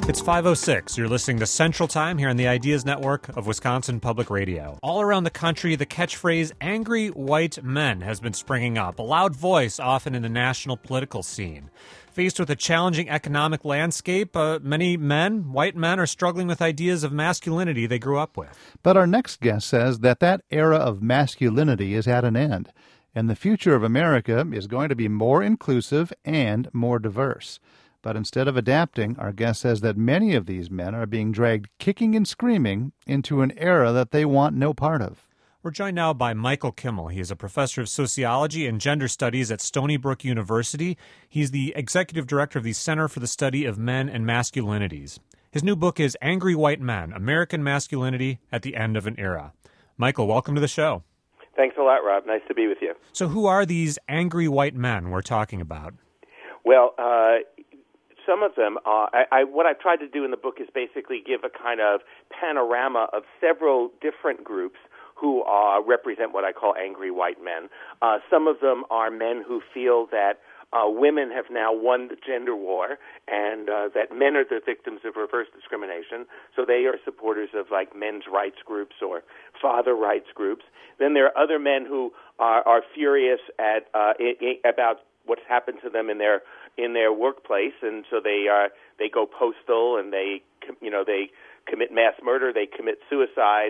It's 5:06. You're listening to Central Time here on the Ideas Network of Wisconsin Public Radio. All around the country, the catchphrase "angry white men" has been springing up, a loud voice often in the national political scene. Faced with a challenging economic landscape, many men, white men, are struggling with ideas of masculinity they grew up with. But our next guest says that era of masculinity is at an end, and the future of America is going to be more inclusive and more diverse. But instead of adapting, our guest says that many of these men are being dragged kicking and screaming into an era that they want no part of. We're joined now by Michael Kimmel. He is a professor of sociology and gender studies at Stony Brook University. He's the executive director of the Center for the Study of Men and Masculinities. His new book is Angry White Men, American Masculinity at the End of an Era. Michael, welcome to the show. Thanks a lot, Rob. Nice to be with you. So who are these angry white men we're talking about? Well, some of them, what I've tried to do in the book is basically give a kind of panorama of several different groups who represent what I call angry white men. Some of them are men who feel that women have now won the gender war and that men are the victims of reverse discrimination. So they are supporters of like men's rights groups or father rights groups. Then there are other men who are furious at about what's happened to them in their workplace, and so they go postal and they commit mass murder, they commit suicide.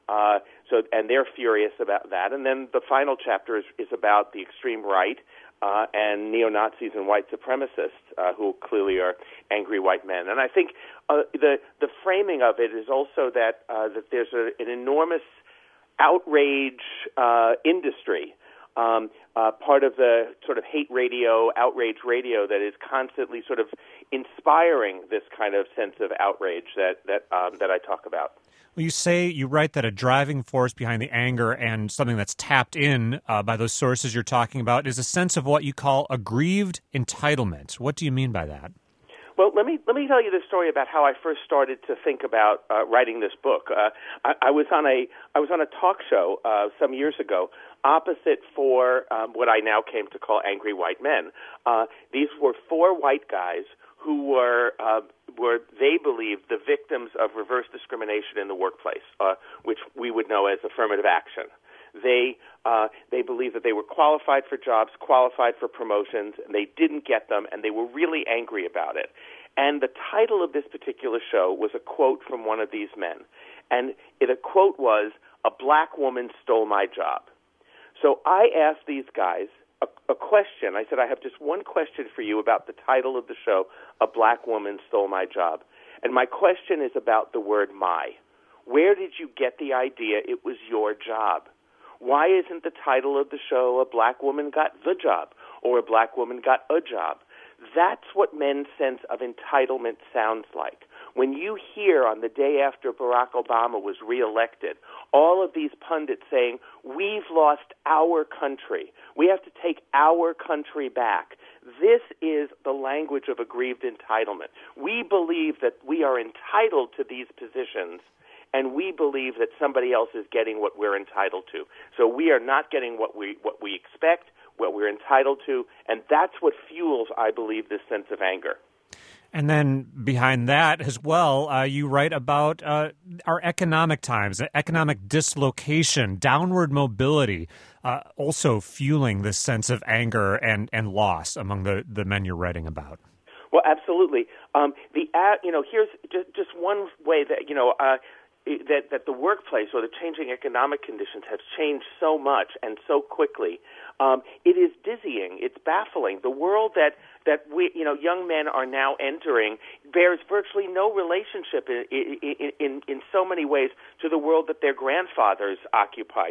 And they're furious about that. And then the final chapter is about the extreme right and neo-Nazis and white supremacists who clearly are angry white men. And I think the framing of it is also that there's an enormous outrage industry. Part of the sort of hate radio, outrage radio that is constantly sort of inspiring this kind of sense of outrage that I talk about. Well, you write that a driving force behind the anger and something that's tapped in by those sources you're talking about is a sense of what you call aggrieved entitlement. What do you mean by that? Well, let me tell you the story about how I first started to think about writing this book. I was on a talk show some years ago, opposite for what I now came to call angry white men. These were four white guys who were they believed the victims of reverse discrimination in the workplace, which we would know as affirmative action. They believed that they were qualified for jobs, qualified for promotions, and they didn't get them, and they were really angry about it. And the title of this particular show was a quote from one of these men. And the quote was, "A black woman stole my job." So I asked these guys a question. I said, I have just one question for you about the title of the show, "A Black Woman Stole My Job." And my question is about the word "my." Where did you get the idea it was your job? Why isn't the title of the show "A Black Woman Got the Job" or "A Black Woman Got a Job"? That's what men's sense of entitlement sounds like. When you hear on the day after Barack Obama was reelected, all of these pundits saying, "We've lost our country. We have to take our country back." This is the language of aggrieved entitlement. We believe that we are entitled to these positions, and we believe that somebody else is getting what we're entitled to. So we are not getting what we expect, what we're entitled to, and that's what fuels, I believe, this sense of anger. And then behind that as well, you write about our economic times, economic dislocation, downward mobility, also fueling this sense of anger and loss among the men you're writing about. Well, absolutely. Here's just one way that that the workplace or the changing economic conditions have changed so much and so quickly. It is dizzying. It's baffling. The world that we, young men are now entering bears virtually no relationship in so many ways to the world that their grandfathers occupied.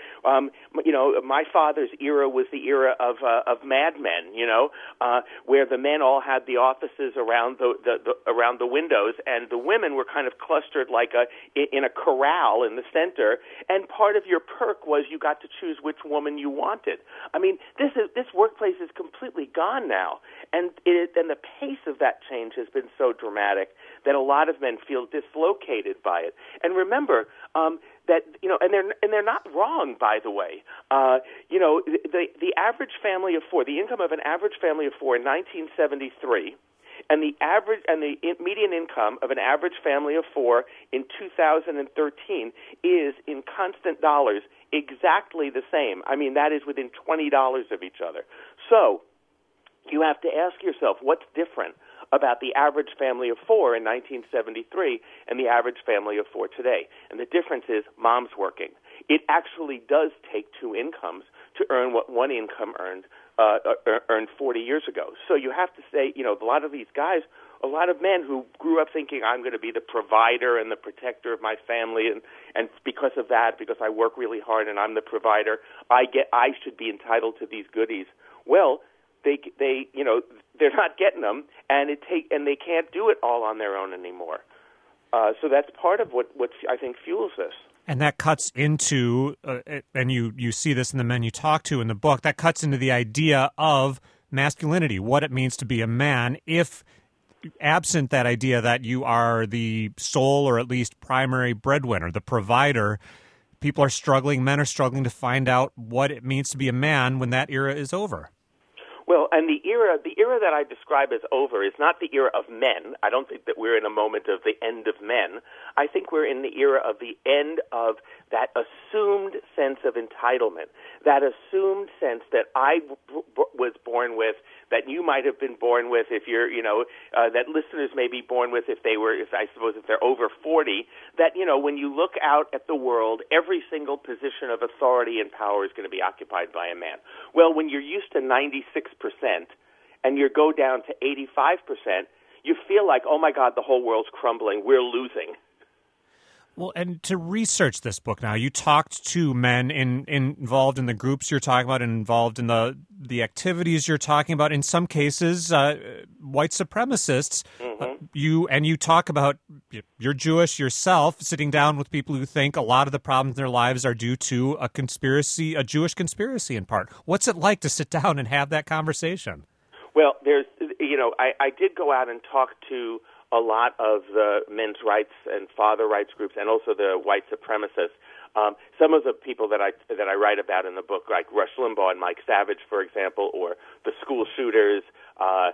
My father's era was the era of Mad Men. Where the men all had the offices around around the windows, and the women were kind of clustered like in a corral in the center. And part of your perk was you got to choose which woman you wanted. I mean, this workplace is completely gone now, and the pace of that change has been so dramatic that a lot of men feel dislocated by it. And remember that and they're not wrong, by the way. The average family of four, the income of an average family of four in 1973. and the median income of an average family of four in 2013 is, in constant dollars, exactly the same. I mean, that is within $20 of each other. So you have to ask yourself, what's different about the average family of four in 1973 and the average family of four today? And the difference is mom's working. It actually does take two incomes to earn what one income earned 40 years ago. So you have to say, a lot of these guys, a lot of men who grew up thinking I'm going to be the provider and the protector of my family, and because of that, because I work really hard and I'm the provider, I should be entitled to these goodies. Well, they're not getting them, and they can't do it all on their own anymore. So that's part of what I think fuels this. And that cuts into, and you see this in the men you talk to in the book, that cuts into the idea of masculinity, what it means to be a man, if absent that idea that you are the sole or at least primary breadwinner, the provider, men are struggling to find out what it means to be a man when that era is over. Well, and the era that I describe as over is not the era of men. I don't think that we're in a moment of the end of men. I think we're in the era of the end of that assumed sense of entitlement, that assumed sense that I was born with, that you might have been born with if you're, that listeners may be born with if they're over 40, that, when you look out at the world, every single position of authority and power is going to be occupied by a man. Well, when you're used to 96% and you go down to 85%, you feel like, oh my God, the whole world's crumbling, we're losing. Well, and to research this book now, you talked to men involved in the groups you're talking about and involved in the activities you're talking about. In some cases, white supremacists. Mm-hmm. You talk about, you're Jewish yourself, sitting down with people who think a lot of the problems in their lives are due to a Jewish conspiracy in part. What's it like to sit down and have that conversation? Well, I did go out and talk to a lot of the men's rights and father rights groups, and also the white supremacists. Some of the people that I write about in the book, like Rush Limbaugh and Mike Savage, for example, or the school shooters, or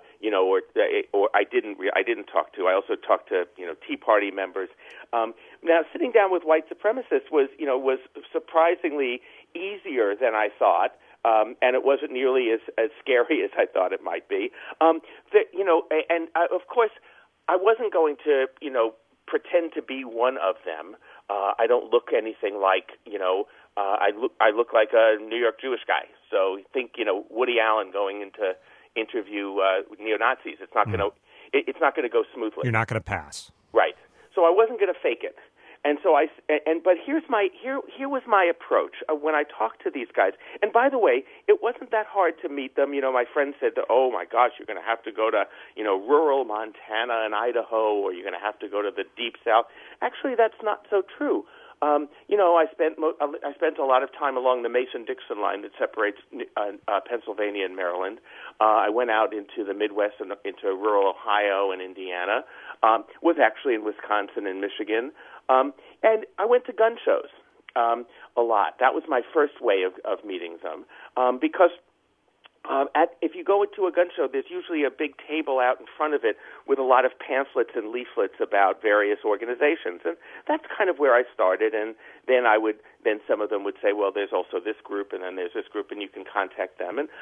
I didn't talk to. I also talked to Tea Party members. Now, sitting down with white supremacists was surprisingly easier than I thought. And it wasn't nearly as scary as I thought it might be. Of course, I wasn't going to, pretend to be one of them. I don't look anything like, I look like a New York Jewish guy. So think, Woody Allen going into interview neo-Nazis. It's not going to go smoothly. You're not going to pass. Right. So I wasn't going to fake it. And so but here was my approach when I talked to these guys. And by the way, it wasn't that hard to meet them. My friend said that, oh my gosh, you're going to have to go to, rural Montana and Idaho, or you're going to have to go to the deep South. Actually, that's not so true. I spent a lot of time along the Mason-Dixon line that separates Pennsylvania and Maryland. I went out into the Midwest and into rural Ohio and Indiana. Was actually in Wisconsin and Michigan. And I went to gun shows a lot. That was my first way of meeting them. Because if you go into a gun show, there's usually a big table out in front of it with a lot of pamphlets and leaflets about various organizations. And that's kind of where I started. And then some of them would say, well, there's also this group, and then there's this group, and you can contact them. And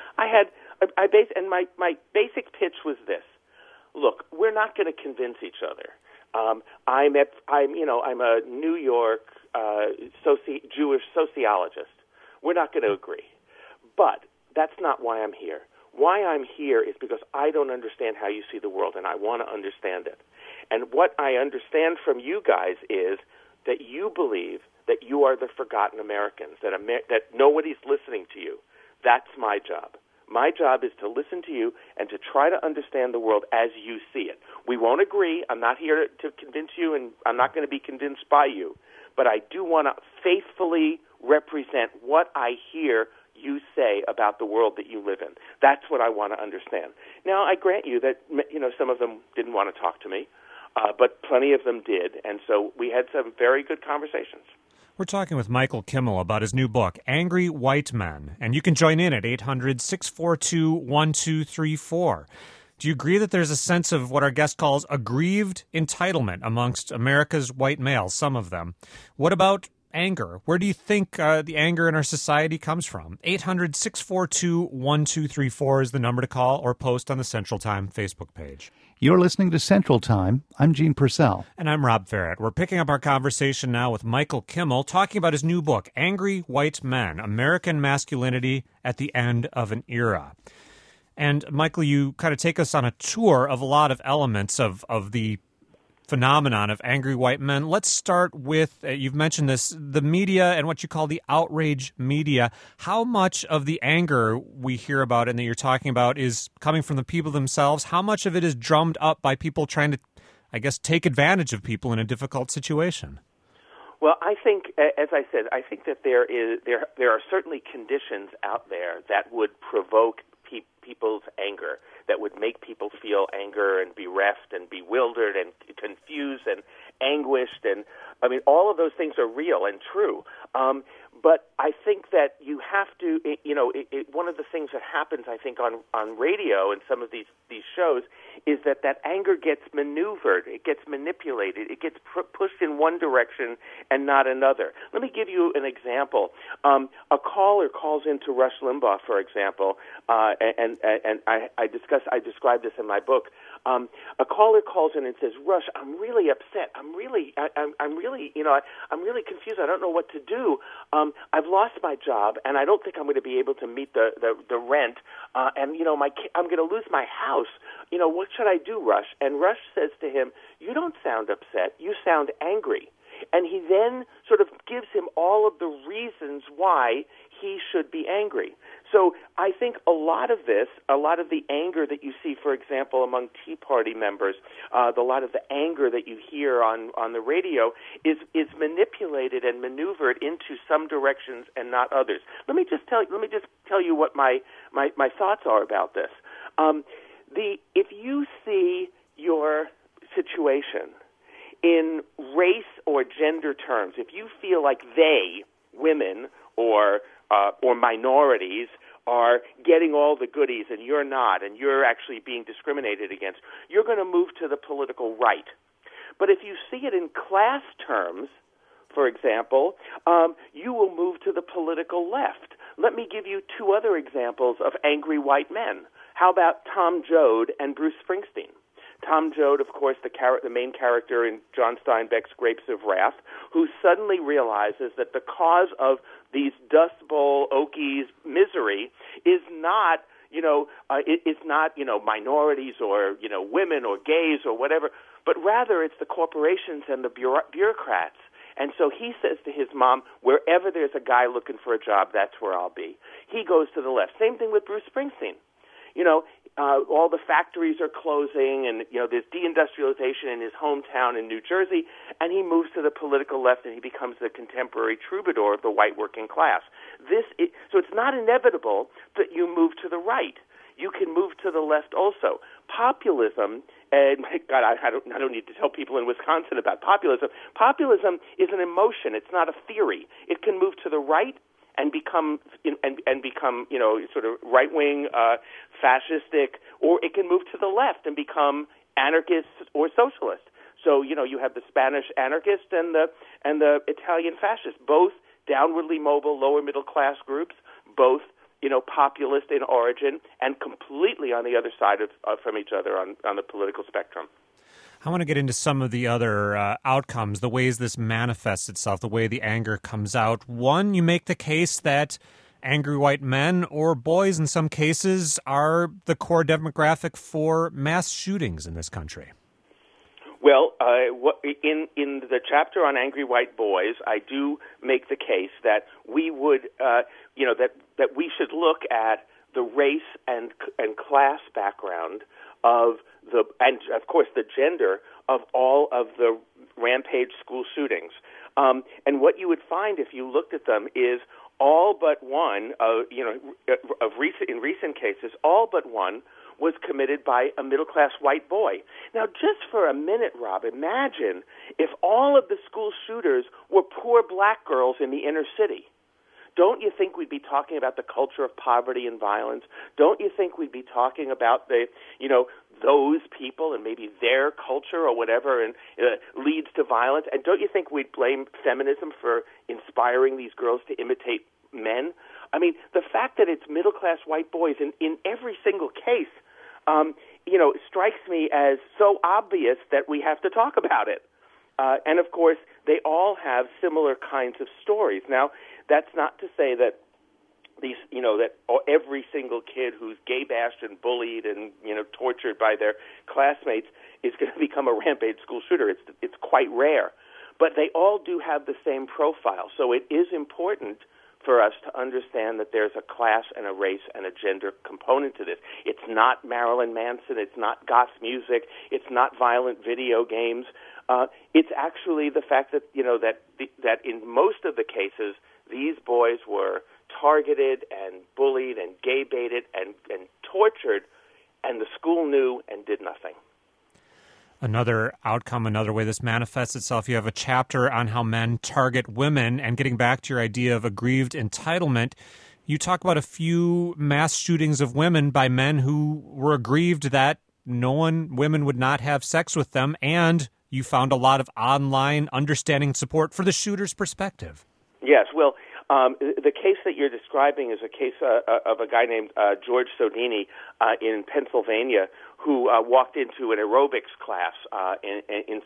my basic pitch was this. Look, we're not going to convince each other. I'm a New York Jewish sociologist. We're not going to agree. But that's not why I'm here. Why I'm here is because I don't understand how you see the world, and I want to understand it. And what I understand from you guys is that you believe that you are the forgotten Americans, that nobody's listening to you. That's my job. My job is to listen to you and to try to understand the world as you see it. We won't agree. I'm not here to convince you, and I'm not going to be convinced by you. But I do want to faithfully represent what I hear you say about the world that you live in. That's what I want to understand. Now, I grant you that some of them didn't want to talk to me, but plenty of them did. And so we had some very good conversations. We're talking with Michael Kimmel about his new book, Angry White Men, and you can join in at 800-642-1234. Do you agree that there's a sense of what our guest calls aggrieved entitlement amongst America's white males, some of them? What about anger? Where do you think the anger in our society comes from? 800-642-1234 is the number to call or post on the Central Time Facebook page. You're listening to Central Time. I'm Gene Purcell. And I'm Rob Farrett. We're picking up our conversation now with Michael Kimmel, talking about his new book, Angry White Men, American Masculinity at the End of an Era. And Michael, you kind of take us on a tour of a lot of elements of the phenomenon of angry white men. Let's start with, you've mentioned this, the media and what you call the outrage media. How much of the anger we hear about and that you're talking about is coming from the people themselves? How much of it is drummed up by people trying to, I guess, take advantage of people in a difficult situation? Well, I think, as I said, I think that there are certainly conditions out there that would provoke people's anger, that would make people feel anger and bereft and bewildered and confused and anguished. And, I mean, all of those things are real and true. But I think that you have to, one of the things that happens, I think, on radio and some of these shows is that anger gets maneuvered, it gets manipulated, it gets pushed in one direction and not another. Let me give you an example. A caller calls into Rush Limbaugh, for example, and I describe this in my book. A caller calls in and says, "Rush, I'm really upset. I'm really confused. I don't know what to do. I've lost my job, and I don't think I'm going to be able to meet the rent. And I'm going to lose my house. What should I do, Rush?" And Rush says to him, "You don't sound upset. You sound angry." And he then sort of gives him all of the reasons why he should be angry. So I think a lot of the anger that you see, for example, among Tea Party members, a lot of the anger that you hear on the radio is manipulated and maneuvered into some directions and not others. Let me just tell you what my thoughts are about this. If you see your situation in race or gender terms, if you feel like they, women or minorities, are getting all the goodies and you're not, and you're actually being discriminated against, you're going to move to the political right. But if you see it in class terms, for example, you will move to the political left. Let me give you two other examples of angry white men. How about Tom Joad and Bruce Springsteen? Tom Joad, of course, the main character in John Steinbeck's Grapes of Wrath, who suddenly realizes that the cause of these Dust Bowl Okies' misery is not, minorities or, women or gays or whatever, but rather it's the corporations and the bureaucrats. And so he says to his mom, wherever there's a guy looking for a job, that's where I'll be. He goes to the left. Same thing with Bruce Springsteen. All the factories are closing, and there's deindustrialization in his hometown in New Jersey, and he moves to the political left, and he becomes the contemporary troubadour of the white working class. So it's not inevitable that you move to the right. You can move to the left also. Populism, and my God, I don't need to tell people in Wisconsin about populism. Populism is an emotion. It's not a theory. It can move to the right and become sort of right-wing, fascistic, or it can move to the left and become anarchist or socialist. So you have the Spanish anarchist and the Italian fascist, both downwardly mobile, lower middle class groups, both populist in origin and completely on the other side from each other on the political spectrum. I want to get into some of the other outcomes, the ways this manifests itself, the way the anger comes out. One, you make the case that angry white men or boys in some cases are the core demographic for mass shootings in this country. Well, in the chapter on angry white boys, I do make the case that we would, that we should look at the race and class background and of course the gender of all of the rampage school shootings. And what you would find if you looked at them is all but one, in recent cases, all but one was committed by a middle-class white boy. Now, just for a minute, Rob, imagine if all of the school shooters were poor black girls in the inner city. Don't you think we'd be talking about the culture of poverty and violence? Don't you think we'd be talking about the those people and maybe their culture or whatever and leads to violence. And don't you think we'd blame feminism for inspiring these girls to imitate men? I mean, the fact that it's middle-class white boys in every single case, strikes me as so obvious that we have to talk about it. And, of course, they all have similar kinds of stories. Now, that's not to say that every single kid who's gay bashed and bullied and, tortured by their classmates is going to become a rampage school shooter. It's quite rare. But they all do have the same profile. So it is important for us to understand that there's a class and a race and a gender component to this. It's not Marilyn Manson. It's not goth music. It's not violent video games. It's actually the fact that, that in most of the cases, these boys were targeted and bullied and gay baited and tortured, and the school knew and did nothing. Another outcome, another way this manifests itself, you have a chapter on how men target women, and getting back to your idea of aggrieved entitlement, you talk about a few mass shootings of women by men who were aggrieved that women would not have sex with them, and you found a lot of online understanding support for the shooter's perspective. Yes, well, the case that you're describing is a case of a guy named George Sodini in Pennsylvania who walked into an aerobics class in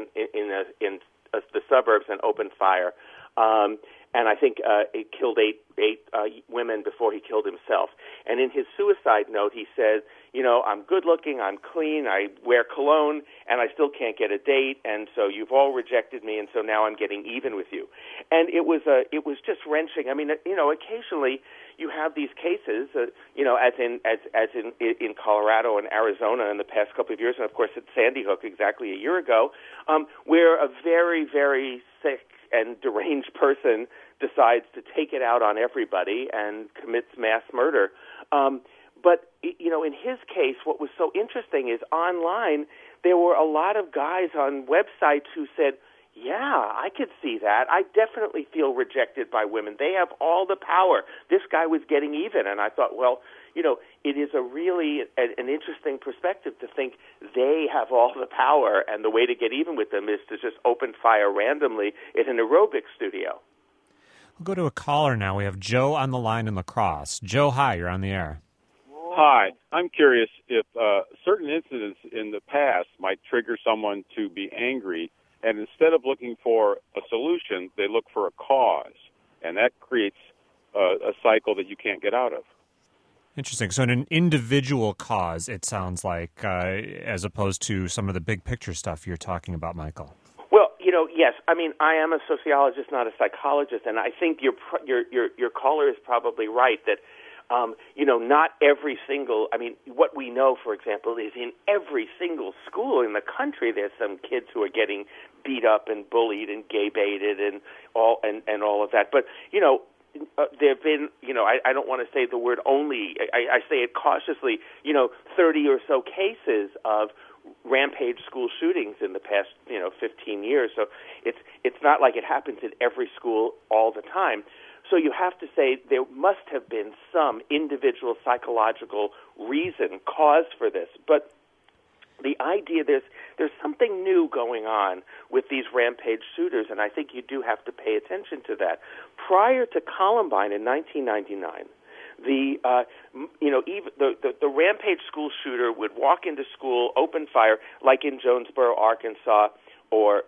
the suburbs and opened fire. And I think it killed eight women before he killed himself. And in his suicide note, he said, I'm good looking, I'm clean, I wear cologne, and I still can't get a date, and so you've all rejected me, and so now I'm getting even with you. And it was just wrenching. I mean, occasionally you have these cases, as in Colorado and Arizona in the past couple of years, and of course at Sandy Hook exactly a year ago, where a very, very sick and deranged person decides to take it out on everybody and commits mass murder. But, in his case, what was so interesting is online there were a lot of guys on websites who said, yeah, I could see that. I definitely feel rejected by women. They have all the power. This guy was getting even. And I thought, well, it is a really an interesting perspective to think they have all the power, and the way to get even with them is to just open fire randomly in an aerobics studio. We'll go to a caller now. We have Joe on the line in La Crosse. Joe, hi, you're on the air. Hi. I'm curious if certain incidents in the past might trigger someone to be angry, and instead of looking for a solution, they look for a cause, and that creates a cycle that you can't get out of. Interesting. So in an individual cause, it sounds like, as opposed to some of the big picture stuff you're talking about, Michael. Well, yes. I mean, I am a sociologist, not a psychologist, and I think your caller is probably right that, not every single. I mean, what we know, for example, is in every single school in the country, there's some kids who are getting beat up and bullied and gay baited and all of that. But there have been, I don't want to say the word only. I say it cautiously. 30 or so cases of rampage school shootings in the past, 15 years. So it's not like it happens in every school all the time. So you have to say there must have been some individual psychological reason, cause for this. But the idea there's something new going on with these rampage shooters, and I think you do have to pay attention to that. Prior to Columbine in 1999, the rampage school shooter would walk into school, open fire, like in Jonesboro, Arkansas, or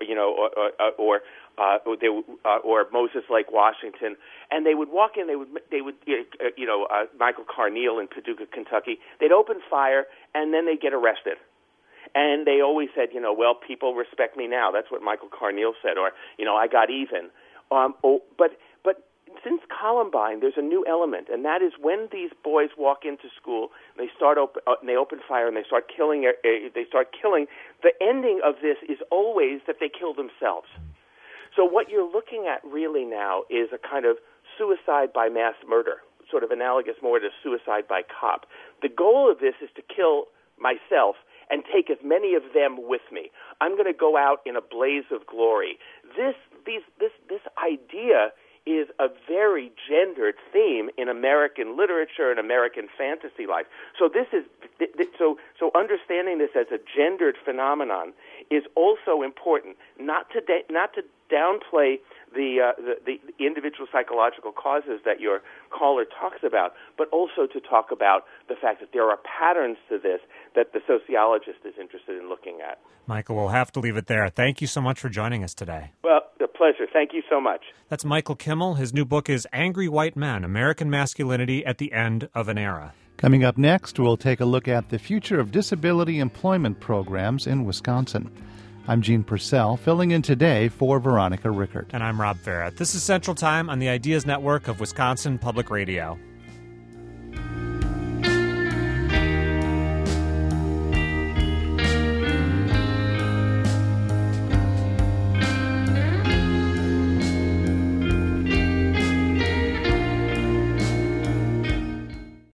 Moses Lake, Washington, and they would walk in. They would Michael Carneal in Paducah, Kentucky. They'd open fire, and then they'd get arrested. And they always said, well, people respect me now. That's what Michael Carneal said, or I got even. But since Columbine, there's a new element, and that is when these boys walk into school, they open fire and they start killing. The ending of this is always that they kill themselves. So what you're looking at really now is a kind of suicide by mass murder, sort of analogous more to suicide by cop. The goal of this is to kill myself and take as many of them with me. I'm going to go out in a blaze of glory. This idea is a very gendered theme in American literature and American fantasy life. So this is so understanding this as a gendered phenomenon is also important. Not to downplay the individual psychological causes that your caller talks about, but also to talk about the fact that there are patterns to this that the sociologist is interested in looking at. Michael, we'll have to leave it there. Thank you so much for joining us today. Well, a pleasure. Thank you so much. That's Michael Kimmel. His new book is Angry White Men, American Masculinity at the End of an Era. Coming up next, we'll take a look at the future of disability employment programs in Wisconsin. I'm Gene Purcell, filling in today for Veronica Rickert. And I'm Rob Farrett. This is Central Time on the Ideas Network of Wisconsin Public Radio.